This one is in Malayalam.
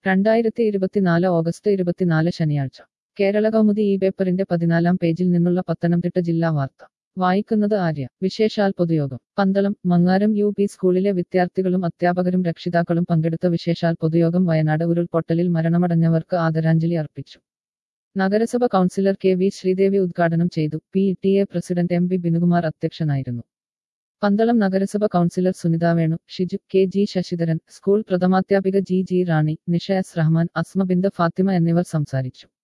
2024 ഓഗസ്റ്റ് 24 ശനിയാഴ്ച കേരള കൗമുദി ഈ പേപ്പറിന്റെ 14 പേജിൽ നിന്നുള്ള പത്തനംതിട്ട ജില്ലാ വാർത്ത വായിക്കുന്നത് ആര്യ. വിശേഷാൽ പൊതുയോഗം പന്തളം മങ്ങാരം യു.പി. സ്കൂളിലെ വിദ്യാർത്ഥികളും അധ്യാപകരും രക്ഷിതാക്കളും പങ്കെടുത്ത വിശേഷാൽ പൊതുയോഗം വയനാട് ഉരുൾപൊട്ടലിൽ മരണമടഞ്ഞവർക്ക് ആദരാഞ്ജലി അർപ്പിച്ചു. നഗരസഭ കൗൺസിലർ കെ.വി. ശ്രീദേവി ഉദ്ഘാടനം ചെയ്തു. പി.ടി.എ. President MV. ബിനുകുമാർ അധ്യക്ഷനായിരുന്നു. പന്തളം നഗരസഭ councillor Sunitha Venu, Shiju, K G. Sasidharan, school പ്രഥമാധ്യാപിക ജി. റാണി, നിഷ എസ്. റഹ്മാൻ, അസ്മ ബിന്ദ ഫാത്തിമ എന്നിവർ സംസാരിച്ചു.